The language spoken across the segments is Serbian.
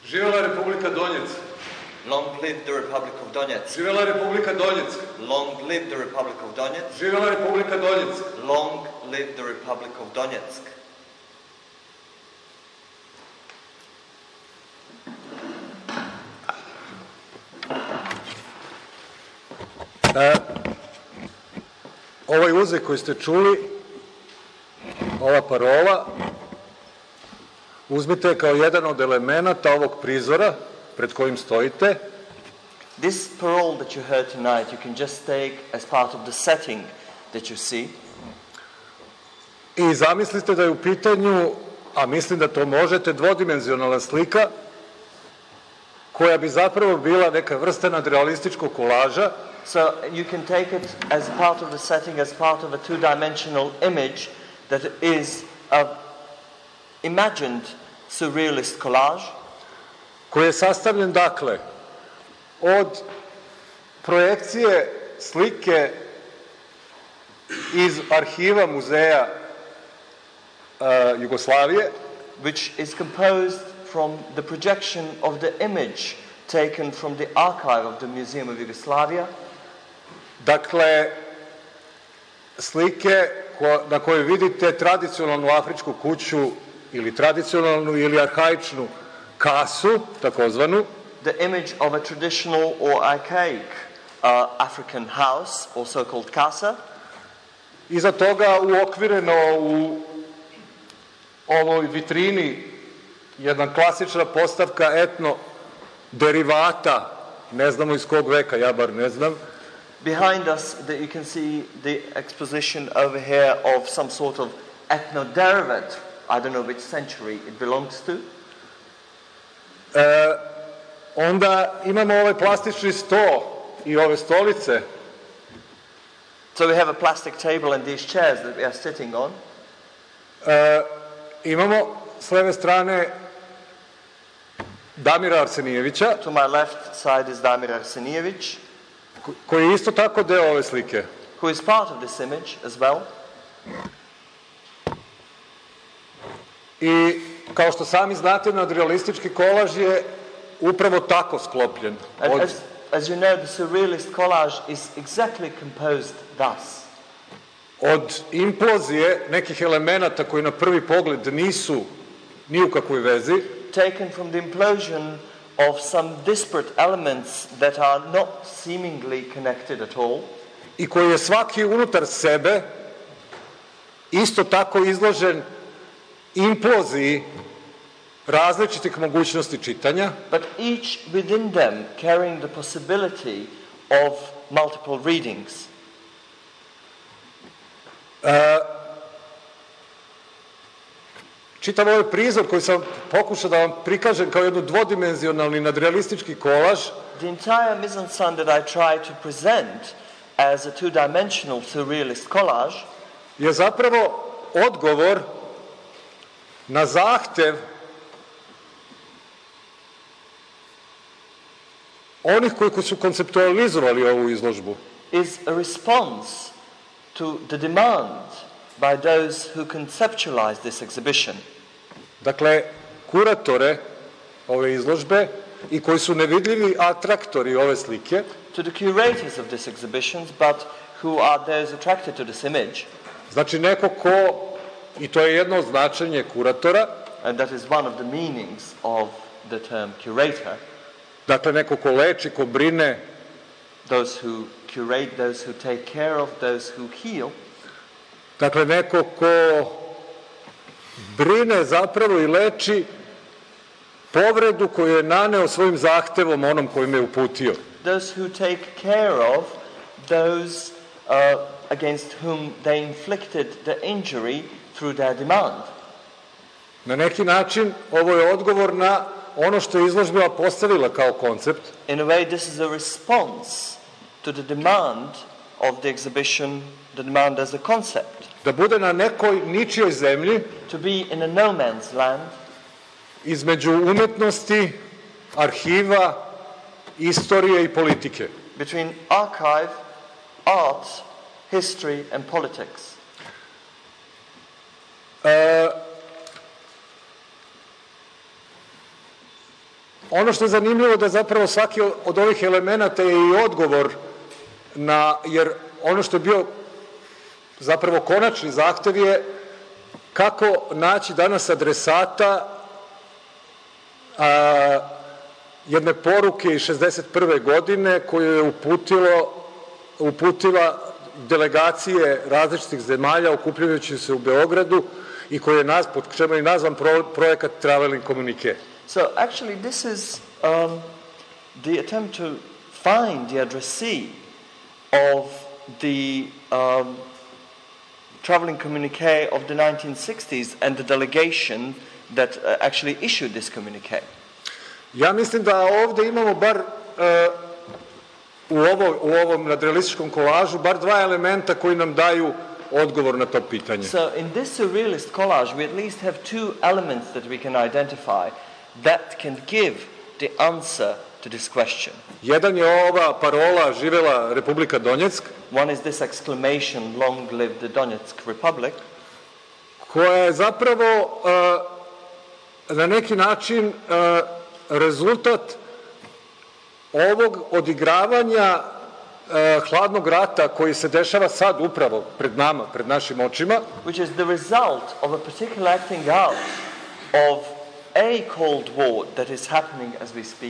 Živela Republika Donjeck. Long live the Republic of Donetsk. Živela Republika Donjeck. Long live the Republic of Donetsk. Živela Republika Donjeck. Long live the Republic of Donetsk. Ovaj uzvik koji ste čuli, ova parola, uzmite kao jedan od elemenata ovog prizora pred kojim stojite. This parole that you heard tonight, you can just take as part of the setting that you see. I zamislite da je u pitanju, a mislim da to možete, dvodimenzionalna slika koja bi zapravo bila neka vrsta nadrealističkog kolaža. So you can take it as part of the setting, as part of a two-dimensional image that is a imagined surrealist collage. Koji je sastavljen, dakle, od projekcije slike iz arhiva muzeja Jugoslavije, which is composed from the projection of the image taken from the archive of the Museum of Yugoslavia. Dakle, slike na kojoj vidite tradicionalnu afričku kuću ili tradicionalnu ili arhaičnu kasu, takozvanu. The image of a traditional or archaic African house, also called casa. Iza toga uokvireno u ovoj vitrini jedna klasična postavka etno derivata, ne znamo iz kog veka, ja bar ne znam. Behind us, you can see the exposition over here of some sort of ethno-derivative. I don't know which century it belongs to. Onda imamo ovaj plastični sto i ove stolice. So we have a plastic table and these chairs that we are sitting on. Imamo s leve strane Damira Arsenijevića. To my left side is Damir Arsenijević, koji je isto tako deo ove slike. Who is part of this image as well. I kao što sami znate, nadrealistički kolaž je upravo tako sklopljen. As you know, the surrealist collage is exactly composed thus. Od implozije nekih elemenata koji na prvi pogled nisu ni u kakvoj vezi. Taken from the implosion of some disparate elements that are not seemingly connected at all. I koji je svaki unutar sebe isto tako izložen imploziji različitih mogućnosti čitanja. But each within them carrying the possibility of multiple readings. Čitav ovaj prizor koji sam pokušao da vam prikažem kao jednu dvodimenzionalni nadrealistički kolaž. The entire mise-en-scène that I try to present as a two-dimensional surrealist collage je zapravo odgovor na zahtev onih koji su konceptualizovali ovu izložbu. Is a response to the demand by those who conceptualize this exhibition. Dakle, kuratore ove izložbe i koji su nevidljivi atraktori ove slike. To the curators of this exhibition, but who are those attracted to this image. Znači neko ko, i to je jedno značenje kuratora. And that is one of the meanings of the term curator. Dakle, neko ko leči, ko brine. Those who curate, those who take care of, those who heal. Dakle, neko ko brine zapravo i leči povredu koju je naneo svojim zahtevom onom kojim je uputio. Those who take care of those against whom they inflicted the injury through their demand. Na neki način ovo je odgovor na ono što je izložba postavila kao koncept. In a way, this is a response to the demand of the exhibition, the demand as a concept. Da bude na nekoj ničijoj zemlji. To be in a no man's land. Između umetnosti, arhiva, istorije i politike. Between archive, art, history and politics. ono što je zanimljivo da zapravo svaki od ovih elemenata je i odgovor jer ono što je bio zapravo konačni zahtev je kako naći danas adresata jedne poruke iz 1961. godine koju je uputila delegacije različitih zemalja okupljujući se u Beogradu i koji je pod čemu je nazvan projekat Traveling Communique. So actually this is the attempt to find the addressee of the traveling communique of the 1960s and the delegation that actually issued this communique. Ja mislim da ovde imamo bar u ovom nadrealističkom kolažu bar dva elementa koji nam daju odgovor na to pitanje. So in this surrealist collage we at least have two elements that we can identify that can give the answer to this question. Jedan je ova parola živela Republika Donjeck. One is this exclamation, long live the Donetsk Republic. Koja je zapravo na neki način rezultat ovog odigravanja hladnog rata koji se dešava sad upravo pred nama, pred našim očima. Which is the result of a particular acting out of a Cold War that is happening as we speak.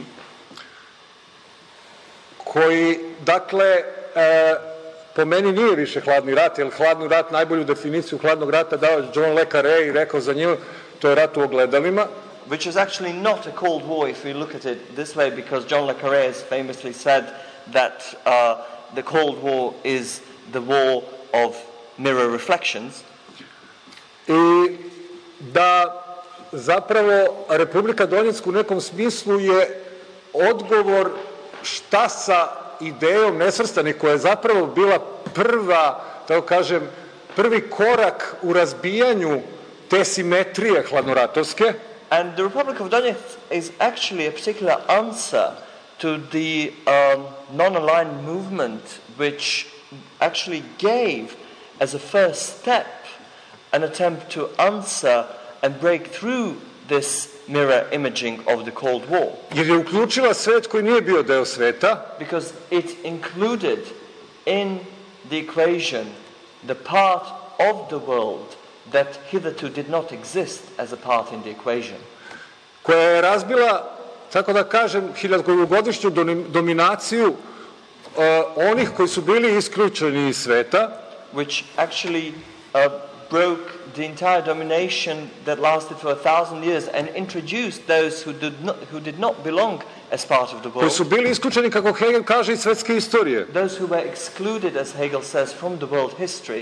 Koji, dakle, po meni nije više hladni rat, jer hladni rat, najbolju definiciju hladnog rata dao John le Carré i rekao za nju, to je rat u ogledalima. Which is actually not a Cold War if we look at it this way, because John le Carré has famously said that the Cold War is the war of mirror reflections. I da zapravo Republika Donjeck u nekom smislu je odgovor šta sa idejom nesvrstanih, koja je zapravo bila prva, tako kažem, prvi korak u razbijanju te simetrije hladnoratovske. And the Republic of Donetsk is actually a particular answer to the non-aligned movement, which actually gave as a first step an attempt to answer and break through this mirror imaging of the Cold War. Jer je uključila svet koji nije bio deo sveta. Because it included in the equation the part of the world that hitherto did not exist as a part in the equation. Koja je razbila, tako da kažem, hiljadgodišnju dominaciju onih koji su bili isključeni iz sveta. Which actually broke the entire domination that lasted for 1,000 years and introduced those who did not belong as part of the world. Koji su bili isključeni, kako Hegel kaže, iz svetske istorije. Those who were excluded, as Hegel says, from the world history.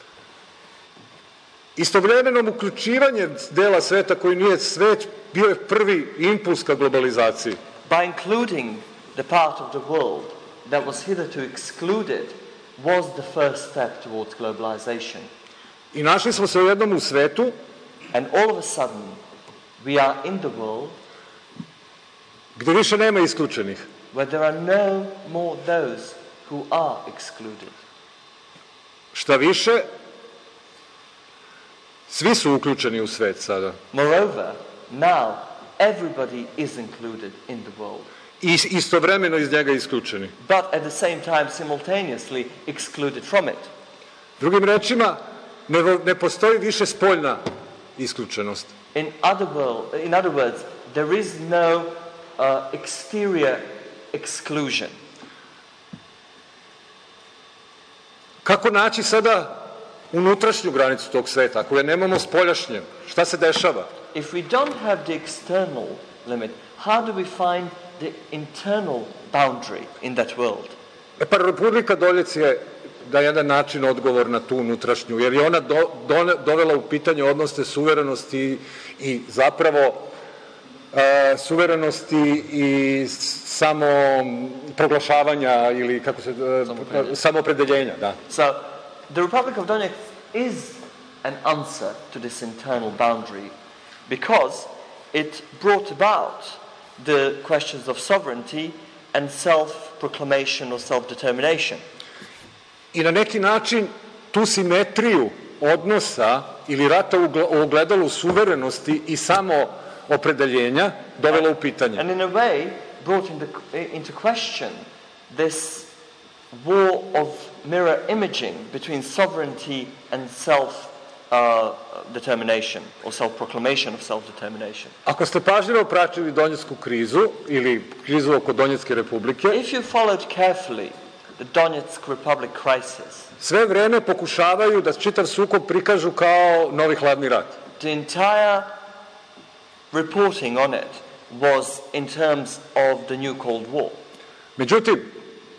Istovremenom uključivanje dela sveta koji nije svet bio je prvi impuls ka globalizaciji. By including the part of the world that was hitherto excluded was the first step towards globalization. I našli smo se u jednom svetu, and all of a sudden we are in the world gde više nema isključenih. Where there are no more those who are excluded. Šta više, svi su uključeni u svet sada. Moreover, now everybody is included in the world. I istovremeno iz njega isključeni. But at the same time simultaneously excluded from it. Drugim rečima, ne postoji više spoljna isključenost. In other words, there is no exterior exclusion. Kako naći sada unutrašnju granicu tog sveta, ako je nemamo spoljašnje? Šta se dešava? If we don't have the external limit, how do we find the internal boundary in that world? Pa Republika Donjeck je na jedan način odgovor na tu unutrašnju, jer je ona dovela u pitanje odnose suverenosti i zapravo suverenosti i samo proglašavanja ili kako se samoopredeljenja, da. So the Republic of Donetsk is an answer to this internal boundary because it brought about the questions of sovereignty and self-proclamation or self-determination. I na neki način tu simetriju odnosa ili rata u ogledalu suverenosti i samo opredeljenja dovela u pitanje. And in a way brought into question this war of mirror imaging between sovereignty and self-determination or self-proclamation of self-determination. Ako ste pažljivo pratili Donjecku krizu ili krizu oko Donjecke republike, if you followed carefully the Donetsk Republic crisis, sve vreme pokušavaju da čitav sukob prikažu kao novi hladni rat. The entire reporting on it was in terms of the new Cold War. Međutim,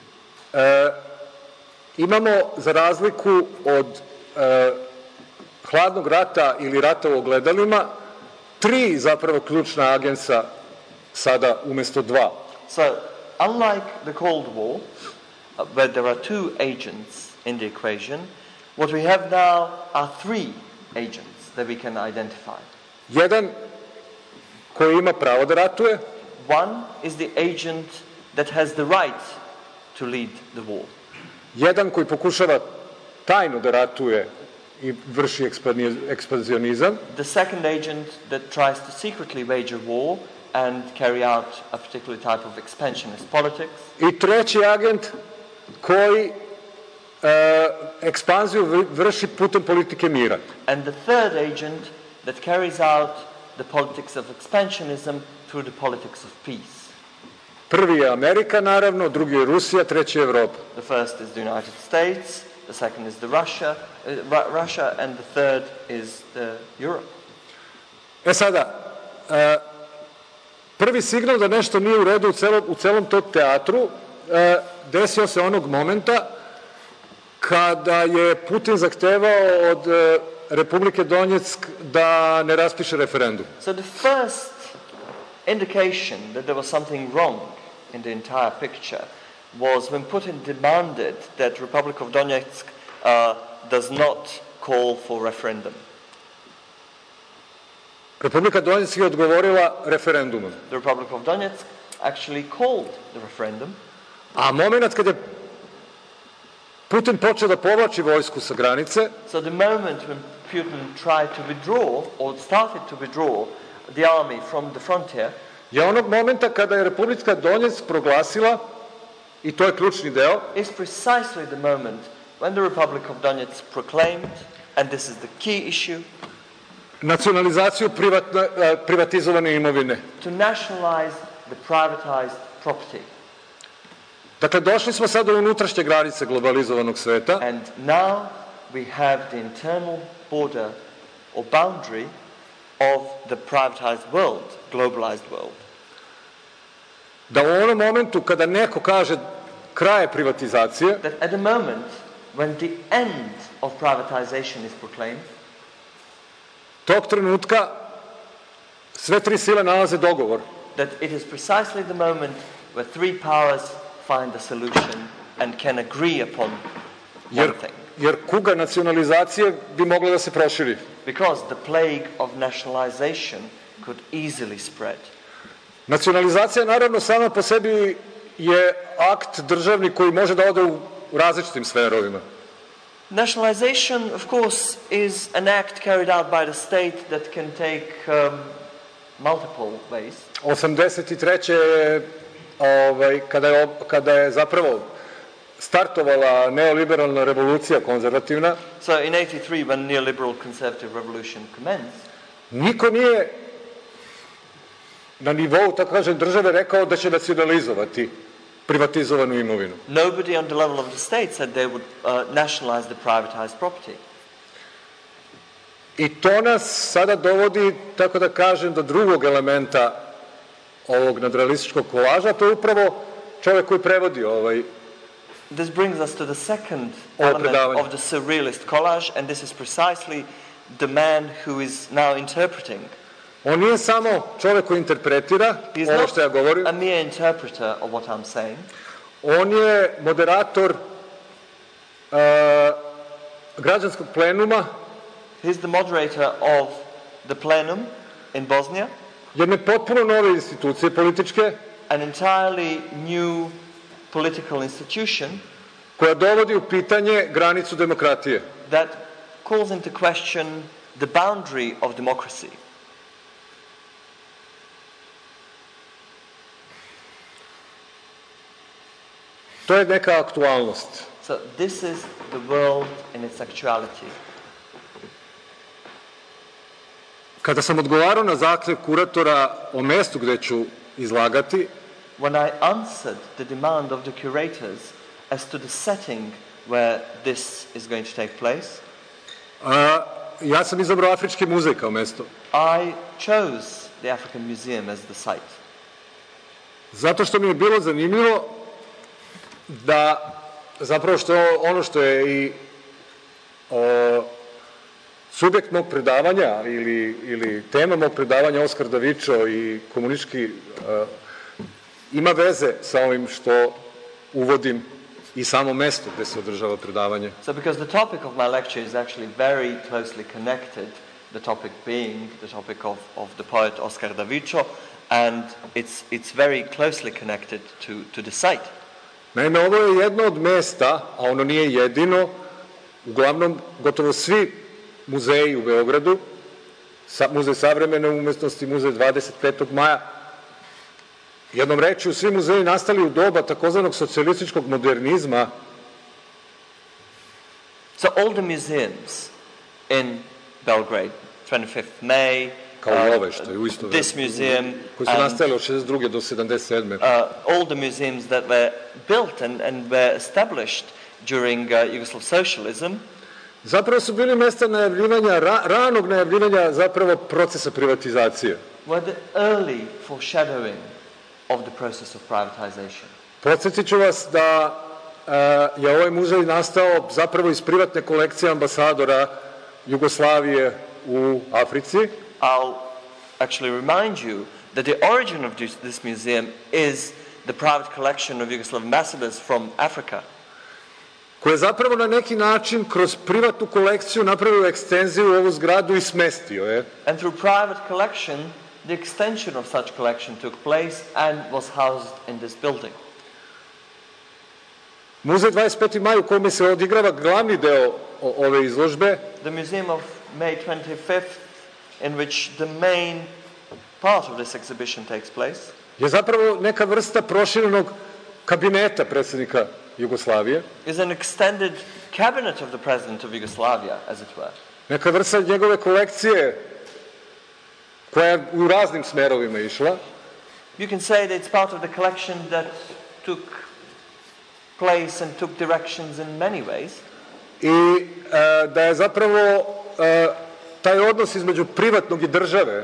imamo za razliku od hladnog rata ili rata u ogledalima 3 zapravo ključna agensa sada umjesto 2. So, unlike the Cold War, where there are 2 agents in the equation, what we have now are 3 agents that we can identify. Jedan koji ima pravo da ratuje. One is the agent that has the right to lead the war. Jedan koji pokušava tajno da ratuje i vrši ekspanzionizam. The second agent that tries to secretly wage a war and carry out a particular type of expansionist politics. I treći agent koji ekspanziju vrši putem politike mira. And the third agent that carries out the politics of expansionism through the politics of peace. Prvi je Amerika, naravno, drugi je Rusija, treći je Evropa. The first is the United States, the second is the Russia, and the third is the Europe. Sada, prvi signal da nešto nije u redu u celom tom teatru desio se onog momenta kada je Putin zahtevao od Republike Donjeck da ne raspiše referendum. So the first indication that there was something wrong in the entire picture was when Putin demanded that Republic of Donetsk does not call for referendum. Republika Donjeck je odgovorila referendumom. The Republic of Donetsk actually called the referendum. A moment kad je Putin počeo da povlači vojsku sa granice, so the moment when Putin tried to withdraw or started to withdraw the army from the frontier, je onog momenta kada je Republika Donjeck proglasila, i to je ključni deo, is precisely the moment when the Republic of Donetsk proclaimed, and this is the key issue, nacionalizaciju privatizovane imovine. To nationalize the privatized property. Dakle, došli smo sada u unutrašnje granice globalizovanog sveta. And now we have the internal border or boundary of the privatized world, globalized world. Da u onom momentu kada neko kaže kraj privatizacije, that at the moment when the end of privatization is proclaimed, tog trenutka sve 3 sile nalaze dogovor. That it is precisely the moment where 3 powers find a solution and can agree upon one thing. Jer kuga nacionalizacije bi mogla da se proširi. Because the plague of nationalization could easily spread. Nacionalizacija naravno sama po sebi je akt državni koji može da ode u različitim sferovima. Nationalization, of course, is an act carried out by the state that can take multiple ways. 83. Kada je zapravo startovala neoliberalna revolucija konzervativna, so in 83 when neoliberal conservative revolution commenced, niko nije na nivou, tako kažem, države rekao da će nacionalizovati privatizovanu imovinu. Nobody on the level of the state said they would nationalize the privatized property. I to nas sada dovodi, tako da kažem, do drugog elementa ovog nadrealističkog kolaža, to je upravo čovjek koji prevodi This brings us to the second element of the surrealist collage, and this is precisely the man who is now interpreting. On nije samo čovjek koji interpretira ovo što ja govorim. A mere interpreter of what I'm saying. On je moderator građanskog plenuma. He's the moderator of the plenum in Bosnia. Jedne potpuno nove institucije političke. An entirely new political institution. Koja dovodi u pitanje granicu demokratije. That calls into question the boundary of democracy. To je neka aktualnost. So this is the world in its actuality. Kada sam odgovarao na zahtev kuratora o mestu gde ću izlagati, When I answered the demand of the curators as to the setting where this is going to take place, ja sam izabrao Afrički muzej kao mesto. I chose the African Museum as the site. Zato što mi je bilo zanimljivo da zapravo ono što je i subjekt mog predavanja ili tema mog predavanja Oskar Davičo i komunistički ima veze sa ovim što uvodim i samo mesto gde se održava predavanje. So because the topic of my lecture is actually very closely connected, the topic being the topic of the poet Oskar Davičo, and it's very closely connected to the site. Naime, ovo je jedno od mesta, a ono nije jedino, uglavnom gotovo svi muzeji u Beogradu, Muzej savremene umetnosti, Muzej 25. maja, jednom rečju, svi muzeji nastali u doba takozvanog socijalističkog modernizma. So all the museums in Belgrade, 25th May, kao ove što je u isto this museum, koji su nastali od 62. do 77. All the museums that were built and were established during Yugoslav socialism, zapravo su bili mesta najavljivanja, ranog najavljivanja zapravo procesa privatizacije. Were the early foreshadowing of the process of privatization. Podsjetit ću vas da je ovaj muzej nastao zapravo iz privatne kolekcije ambasadora Jugoslavije u Africi. I'll actually remind you that the origin of this museum is the private collection of Yugoslav ambassadors from Africa. Koji je zapravo na neki način kroz privatnu kolekciju napravio ekstenziju u ovu zgradu i smestio je. And through private collection, the extension of such collection took place and was housed in this building. Muzej 25. maj u kome se odigrava glavni deo ove izložbe, the Museum of May 25th, in which the main part of this exhibition takes place, je zapravo neka vrsta proširenog kabineta predsjednika Jugoslavije. Is an extended cabinet of the president of Yugoslavia, as it were. Neka vrsta njegove kolekcije koja je u raznim smerovima išla. You can say that it's part of the collection that took place and took directions in many ways. I da je zapravo taj odnos između privatnog i države,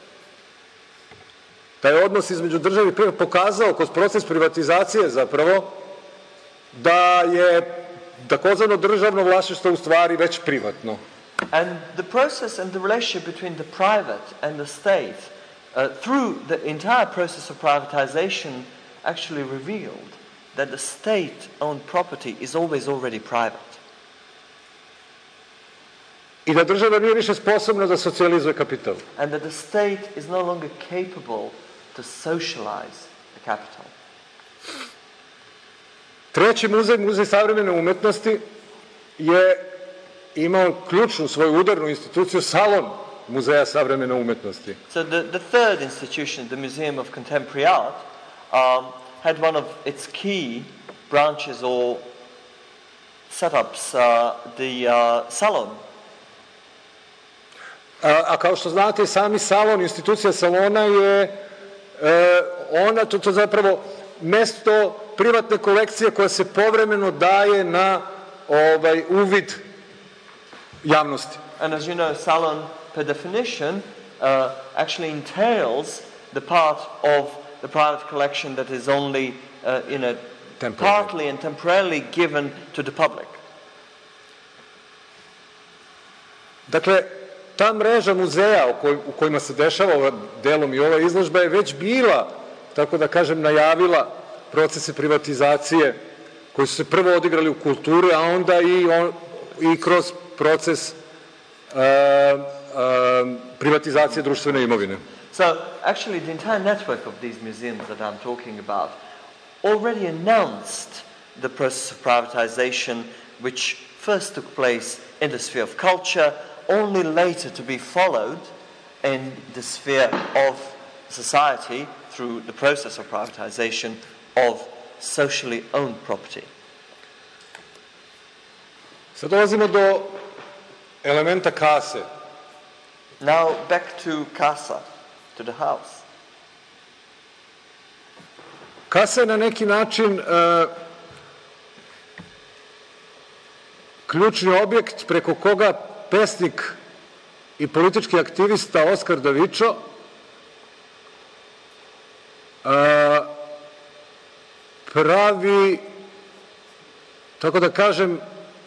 taj odnos između države i privatnog pokazao kroz proces privatizacije zapravo da je takozvano državno vlasništvo u stvari već privatno. And the process and the relationship between the private and the state through the entire process of privatization actually revealed that the state-owned property is always already private. I da država nije više sposobna da socijalizuje kapital. And that the state is no longer capable to socialize the capital. Treći muzej, Muzej savremene umetnosti, je imao ključnu svoju udarnu instituciju, salon Muzeja savremene umetnosti. So the third institution, the Museum of Contemporary Art, had one of its key branches or setups, the salon. A kao što znate, sami salon, institucija salona je to zapravo mesto privatne kolekcije koja se povremeno daje na uvid javnosti. And as you know, salon, per definition, actually entails the part of the private collection that is only, partly and temporarily given to the public. Dakle, ta mreža muzeja u kojima se dešava delom i ova izložba je već bila, tako da kažem, najavila procese privatizacije koji su se prvo odigrali u kulturi, a onda i kroz proces privatizacije društvene imovine. So, actually, the entire network of these museums that I'm talking about already announced the process of privatization, which first took place in the sphere of culture, only later to be followed in the sphere of society through the process of privatization of socially owned property. Sad dolazimo do elementa kase. Now back to casa, to the house. Kasa je na neki način ključni objekt preko koga pesnik i politički aktivista Oskar Davičo pravi, tako da kažem,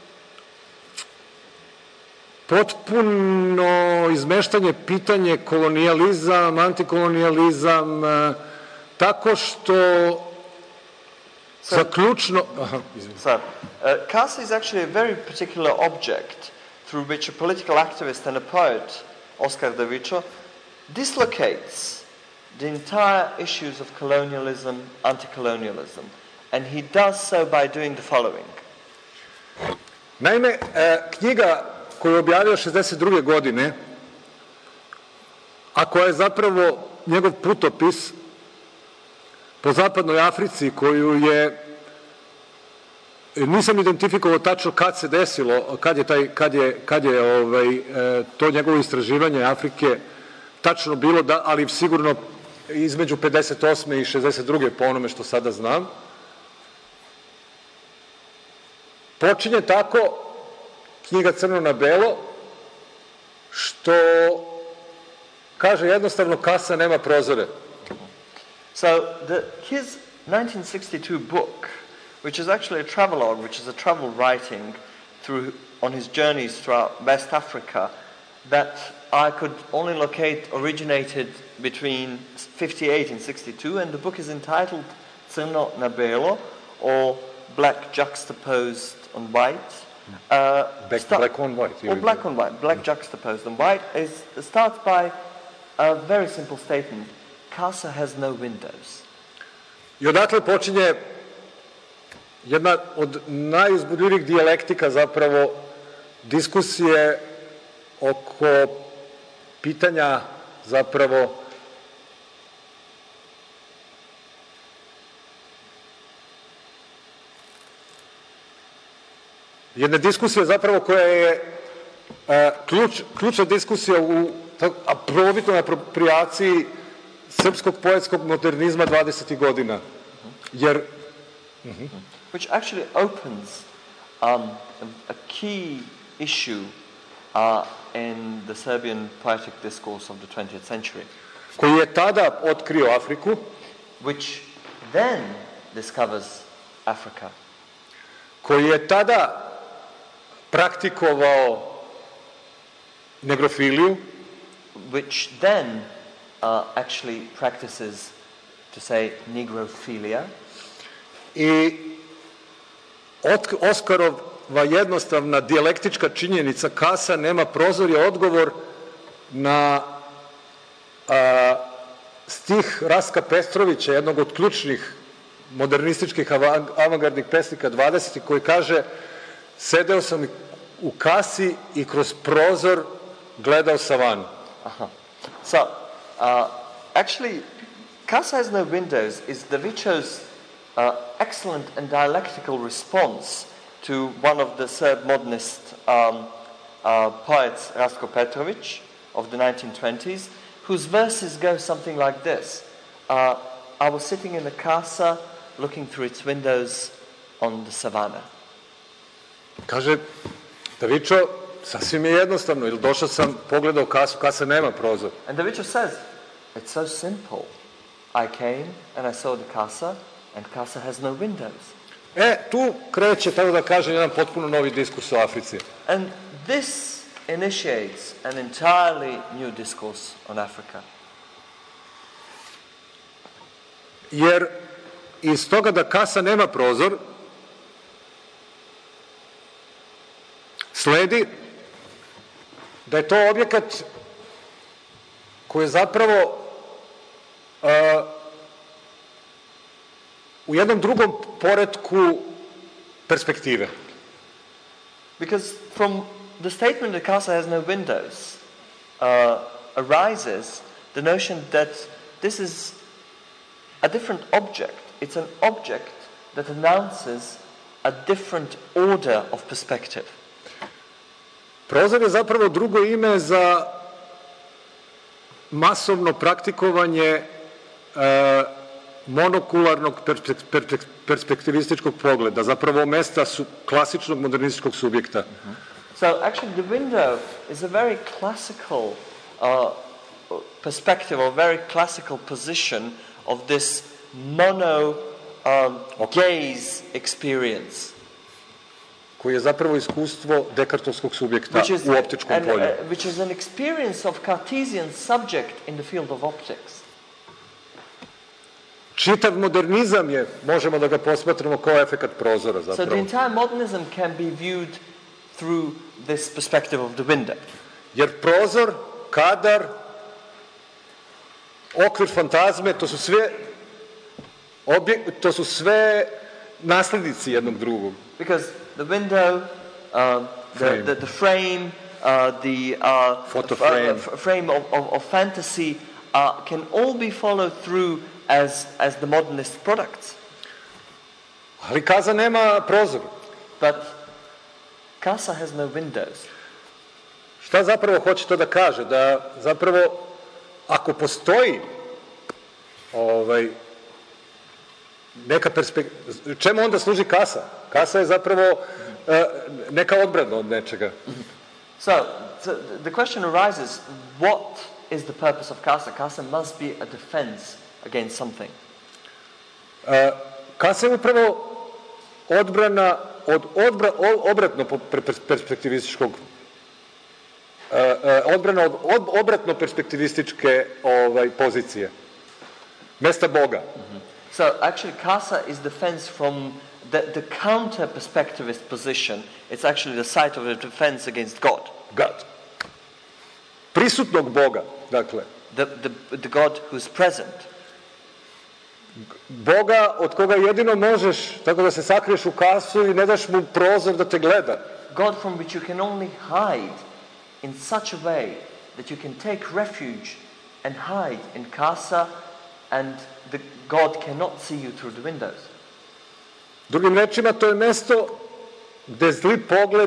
potpuno izmeštanje pitanje kolonijalizam, antikolonijalizam, tako što zaključno... Casa is actually a very particular object through which a political activist and a poet, Oskar Davičo, dislocates the entire issues of colonialism, anti-colonialism. And he does so by doing the following. Naime, knjiga koju je objavio 1962. godine, a koja je zapravo njegov putopis po zapadnoj Africi, koju je, nisam identifikovao tačno kad se desilo, kad je to njegovo istraživanje Afrike tačno bilo, ali sigurno između 58. i 62. po onome što sada znam. Počinje tako knjiga Crno na belo, što kaže jednostavno kasa nema prozore. So his 1962 book, which is actually a travelogue, which is a travel writing on his journeys throughout West Africa, that I could only locate originated between 58 and 62, and the book is entitled Crno na belo, or Black Juxtaposed on White. Black on white. Or black on white, black juxtaposed on white, starts by a very simple statement. Casa has no windows. I odatle počinje jedna od najuzbudljivijih dijalektika zapravo diskusije oko pitanja zapravo jedna diskusija zapravo koja je ključna diskusija u prvobitnoj aproprijaciji srpskog poetskog modernizma 20. godina. Which actually opens a key issue in the Serbian poetic discourse of the 20th century. Koji je tada otkrio Afriku. Which then discovers Africa. Koji je tada praktikovao negrofiliju. Which then actually practices, to say, negrophilia. I Oskarova jednostavna dijalektička činjenica kasa nema prozor je odgovor na stih Raska Pestrovića, jednog od ključnih modernističkih avangardnih pesnika 20. koji kaže: sedeo sam u kasi i kroz prozor gledao savanu. So, actually, Casa has no windows is Davičo's excellent and dialectical response to one of the Serb modernist poets, Rasko Petrović, of the 1920s, whose verses go something like this. I was sitting in a casa looking through its windows on the savannah. Kaže Davičo, sasvim je jednostavno, jer došao sam, pogledao kasu, kasa nema prozor. And Davičo says, it's so simple. I came and I saw the casa, and casa has no windows. Tu kreće, tako da kažem, jedan potpuno novi diskurs o Africi. And this initiates an entirely new discourse on Africa. Jer iz toga da kasa nema prozor, sledi da je to objekat koji je zapravo u jednom drugom poretku perspektive. Because from the statement that casa has no windows arises the notion that this is a different object. It's an object that announces a different order of perspective. Prozor je zapravo drugo ime za masovno praktikovanje monokularnog perspektivističkog pogleda, zapravo mesta klasičnog modernističkog subjekta. So actually the window is a very classical perspective, or very classical position of this gaze experience. Koji je zapravo iskustvo dekartovskog subjekta u optičkom polju. Which is an experience of Cartesian subject in the field of optics. Čitav modernizam je, možemo da ga posmatramo kao efekat prozora zapravo. So the entire modernism can be viewed through this perspective of the window. Jer prozor, kadar, okvir fantazme, to su sve naslednici jednog drugog. Because the window, the frame, the photo frame, frame of fantasy can all be followed through as the modernist products. Ali Casa nema prozor. But Casa has no windows. Šta zapravo hoće to da kaže? Da zapravo, ako postoji neka perspektiva, čemu onda služi Casa? Casa je zapravo neka odbrana od nečega. So the question arises, what is the purpose of Casa? Casa must be a defense against something. Casa je upravo odbrana od obratno perspektivističkog odbrana od obratno perspektivističke pozicije. Mesta Boga. So actually Casa is defense from the counter-perspectivist position. It's actually the site of a defense against God. God. Prisutnog Boga, dakle. The God who is present. Boga od koga jedino možeš tako da se sakriješ u kasu i ne daš mu prozor da te gleda. God from which you can only hide in such a way that you can take refuge and hide in Casa, and the God cannot see you through the windows. Drugim rečima, to je mesto gde zli pogled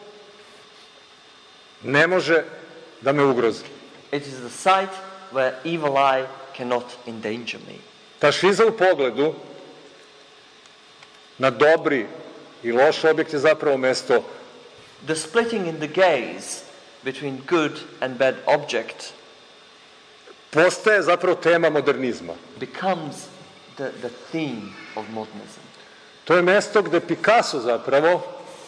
ne može da me ugrozi. It is the site where evil eye cannot endanger me. Ta šiza u pogledu na dobri i loš objekt je zapravo mesto. The splitting in the gaze between good and bad object postaje zapravo tema modernizma. Becomes the theme of modernism. To je mesto gde Picasso zapravo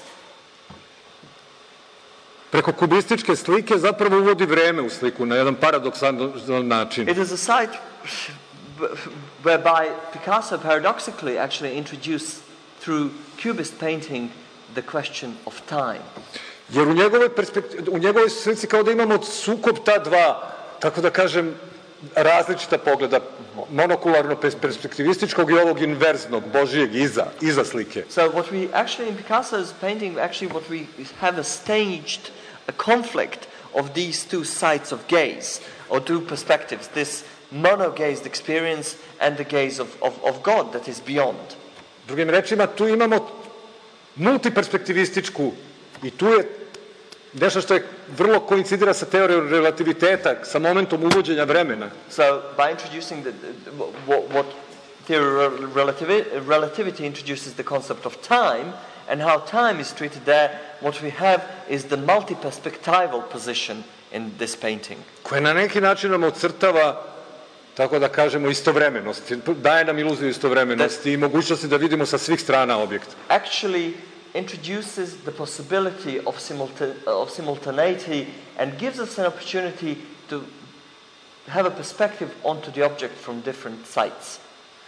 preko kubističke slike zapravo uvodi vreme u sliku na jedan paradoksalan način. It is a site whereby Picasso paradoxically actually introduced through cubist painting the question of time. Jer u njegovoj slici kao da imamo sukob ta dva, tako da kažem, različita pogleda, monokularno perspektivističkog i ovog inverznog, Božijeg, iza slike. So what we actually in Picasso's painting, actually what we have a staged a conflict of these two sides of gaze, or two perspectives, this mono-gazed experience and the gaze of God that is beyond. Drugim rečima, tu imamo multiperspektivističku i tu je nešto što je vrlo koincidira sa teorijom relativiteta, sa momentom uvođenja vremena. So by introducing what theory relativity introduces the concept of time and how time is treated there, what we have is the multi-perspectival position in this painting. Koja na neki način nam ocrtava, tako da kažemo, istovremenost. Daje nam iluziju istovremenosti i mogućnosti da vidimo sa svih strana objekt. Actually introduces the possibility of simultaneity and gives us an opportunity to have a perspective onto the object from different sides.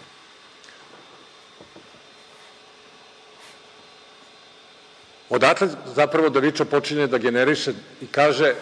Odatle zapravo Da Vinci počinje da generiše i kaže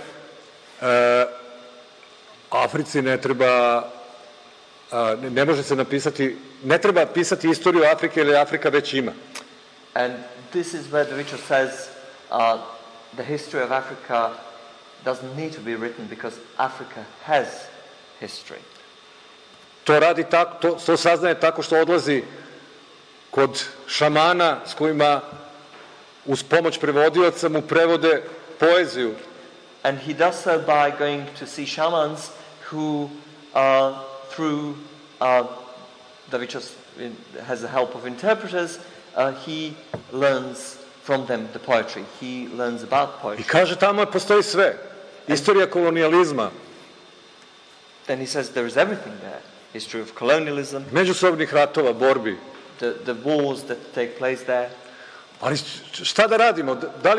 Africi ne treba, ne može se napisati, ne treba pisati istoriju Afrike jer Afrika već ima. And this is where Da Vinci says the history of Africa doesn't need to be written because Africa has history. To radi tako, to saznaje tako što odlazi kod šamana s kojima uz pomoć prevodioca mu prevode poeziju. And he does so by going to see shamans who, through Davichos has the help of interpreters, he learns from them the poetry. He learns about I poetry. kaže, tamo postoji sve. Istorija kolonijalizma, Then he says there is everything there. History of colonialism, međusobnih ratova, borbi. the wars that take place there. Ali šta da radimo?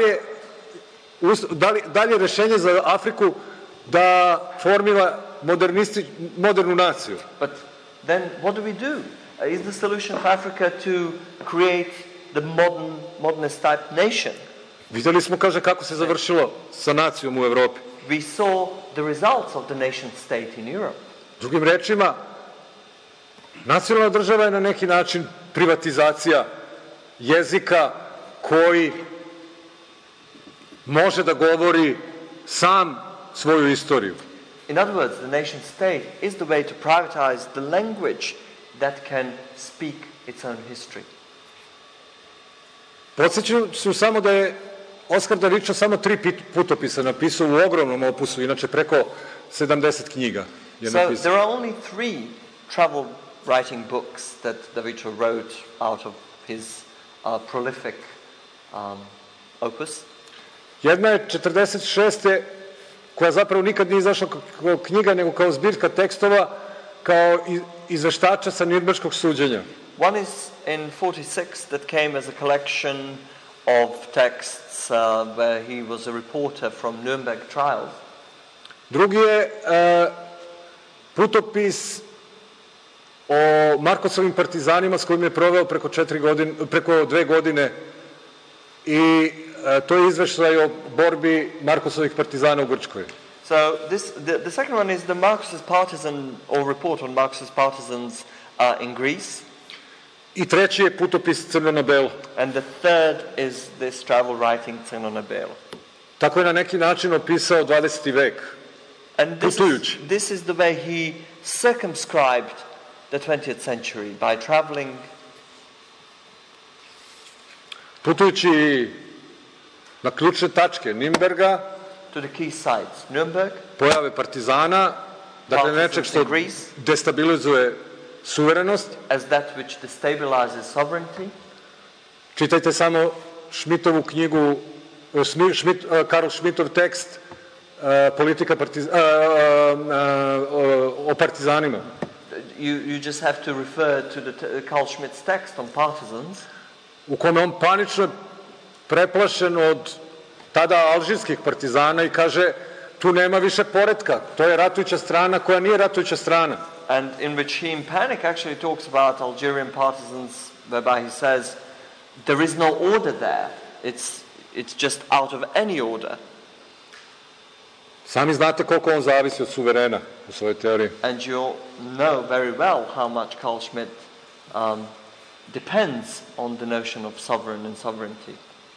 Da li je rešenje za Afriku da formira modernu naciju? But then what do we do? Is the solution for Africa to create the modernist type nation? Vidjeli smo, kaže, kako se završilo sa nacijom u Evropi. We saw the results of the nation state in Europe. Drugim rečima, nacionalna država je na neki način privatizacija jezika koji može da govori sam svoju istoriju. In other words, the nation state is the way to privatize the language that can speak its own history. Podsjećam ću samo da je Oskar Davičo samo 3 putopisa napisao u ogromnom opusu, inače preko 70 knjiga je So napisao. there are only 3 travel writing books that Davičo wrote out of his prolific opus. Jedna je 46. koja zapravo nikad nije izašla kao knjiga, nego kao zbirka tekstova, kao izveštača sa Nürnberškog suđenja. One is in 46 that came as a collection of texts where he was a reporter from Nuremberg trials. Drugi je putopis o Markosovim partizanima s kojim je proveo preko 2 godine i to je izveštaj o borbi Markosovih partizana u Grčkoj. So the second one is the Marcus's partisan, or report on Marcus's partisans in Greece. I treći je putopis Crno na belo. And the third is this travel writing Crno na belo. Tako je na neki način opisao 20. vek. And Putujući. this is the way he circumscribed the 20th century, by traveling. Putujući na ključne tačke Nürnberga, To the key sites, Nuremberg, pojave partizana, dakle nečeg što destabilizuje suverenost. as that which destabilizes sovereignty. Čitajte samo Schmidtovu knjigu, Karl Schmittov tekst politika o partizanima. You just have to refer to the Carl Schmitt's text on partisans, u kome on panično preplašen od tada alžirskih partizana i kaže tu nema više poretka, to je ratujuća strana koja nije ratujuća strana. and in which he in panic actually talks about Algerian partisans, whereby he says there is no order there, it's just out of any order. Sami znate koliko on zavisi od suverena u svojoj teoriji. And you know very well how much Carl Schmitt depends on the notion of sovereign and sovereignty.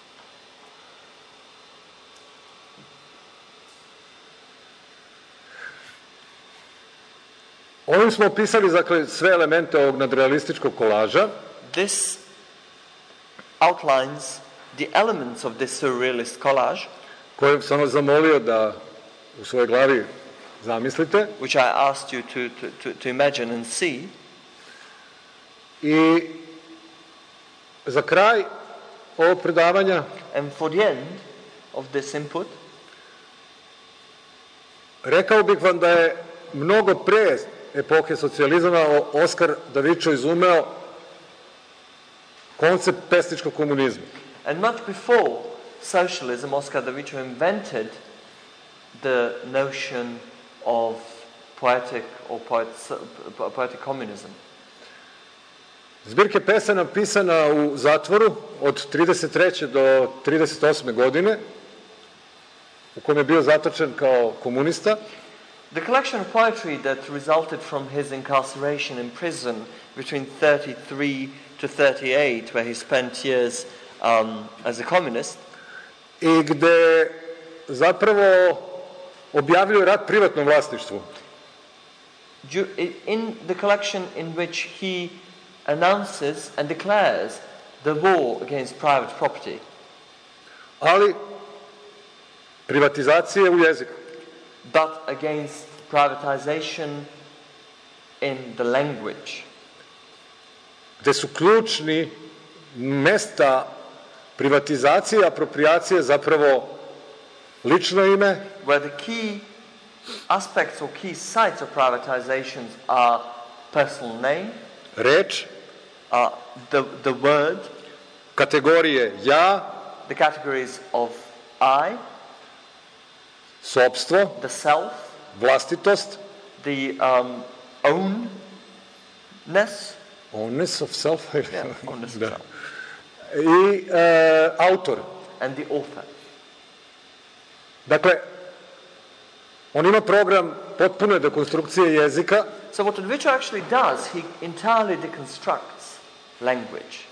Ovim smo opisali dakle, sve elemente ovog nadrealističkog kolaža. This outlines the elements of this surrealist collage, koje sam vas zamolio da u svojoj glavi zamislite. which I asked you to imagine and see. I za kraj ovog predavanja And for the end of this input, rekao bih vam da je mnogo pre epohe socijalizama Oskar Davičo izumeo koncept pesničkog komunizma. and much before socialism, Oscar Davičo invented the notion of poetic or poetic communism. Zbirke pesama pisana u zatvoru od 33. do 38. godine, u kojem je bio zatočen kao komunista. The collection of poetry that resulted from his incarceration in prison between 33 to 38, where he spent years as a communist, I gde zapravo objavljuje rat privatnom vlasništvu. in the collection in which he announces and declares the war against private property. Ali privatizacije u jeziku. But against privatization in the language. Gde su ključni mesta privatizacije i apropriacije zapravo lično ime, where the key aspects or key sites of privatizations are personal name, reč, the word, kategorije ja, the categories of I, sopstvo, the self, vlastitost, the ownness, ownness of self, ownness of da. self, I autor. and the author. Dakle, on ima program potpune dekonstrukcije jezika. So what Advaita actually does, he entirely deconstructs language.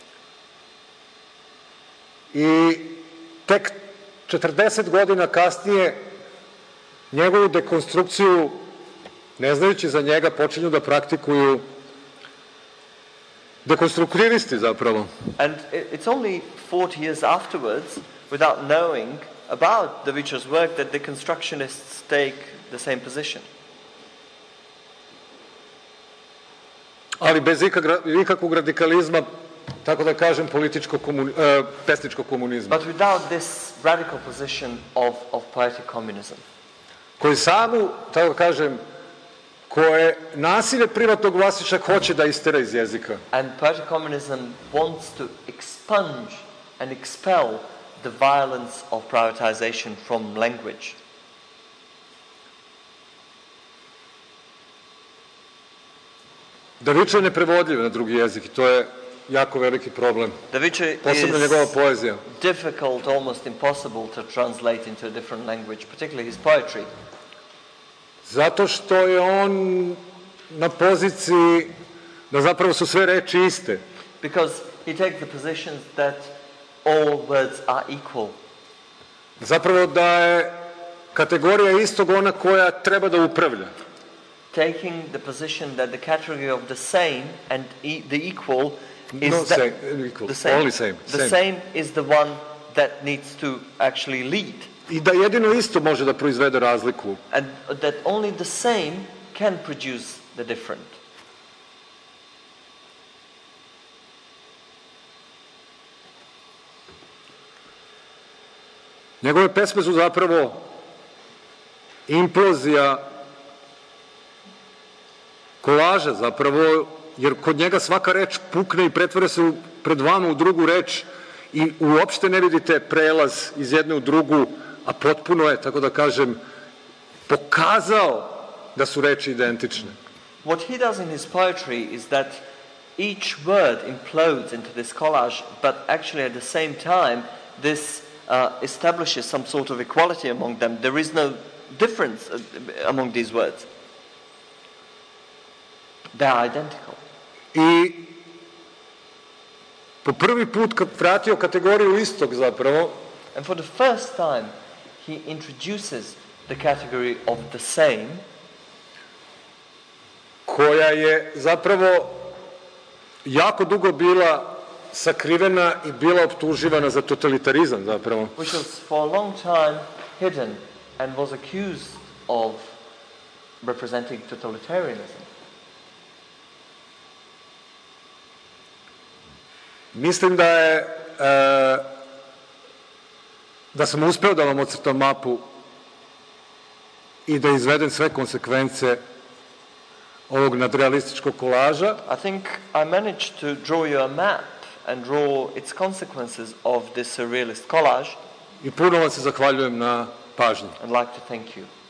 I tek 40 godina kasnije njegovu dekonstrukciju, ne znajući za njega, počinju da praktikuju dekonstruktivisti zapravo. And it's only 40 years afterwards, without knowing about Advaita's work, that deconstructionists take the same position. Ali bez ikakvog radikalizma, tako da kažem, pesničkog komunizma. But without this radical position of poetic communism. Koji samu, tako da kažem, koje nasilje privatnog vlasništva hoće da istera iz jezika. And poetic communism wants to expunge and expel the violence of privatization from language. Daviča je neprevodljiv na drugi jezik i to je jako veliki problem. Daviča posebno njegova is poezija. difficult, almost impossible to translate into a different language, particularly his poetry. Zato što je on na poziciji da zapravo su sve reči iste. Because he takes the position that all words are equal. Zapravo da je kategorija istog ona koja treba da upravlja. Taking the position that the category of the same and the equal is No, that same, equal, the same. only same, The same. same is the one that needs to actually lead. I da jedino isto može da proizvede razliku. And that only the same can produce the different. Njegove pesme su zapravo implozija kolaža zapravo, jer kod njega svaka reč pukne i pretvara se pred vama u drugu reč i uopšte ne vidite prelaz iz jedne u drugu, a potpuno je, tako da kažem, pokazao da su reči identične. What he does in his poetry is that each word implodes into this collage, but actually at the same time this establishes some sort of equality among them. There is no difference among these words. They are identical. I po prvi put kad vratio kategoriju istog zapravo, And for the first time he introduces the category of the same, koja je zapravo jako dugo bila sakrivena i bila optuživana za totalitarizam zapravo. which was for a long time hidden and was accused of representing totalitarianism. Mislim da sam uspeo da vam ocrtam mapu i da izvedem sve konsekvence ovog nadrealističkog kolaža. I think I managed to draw you a map and draw its consequences of this surrealist collage, I puno vam se zahvaljujem na pažnji. and like to thank you.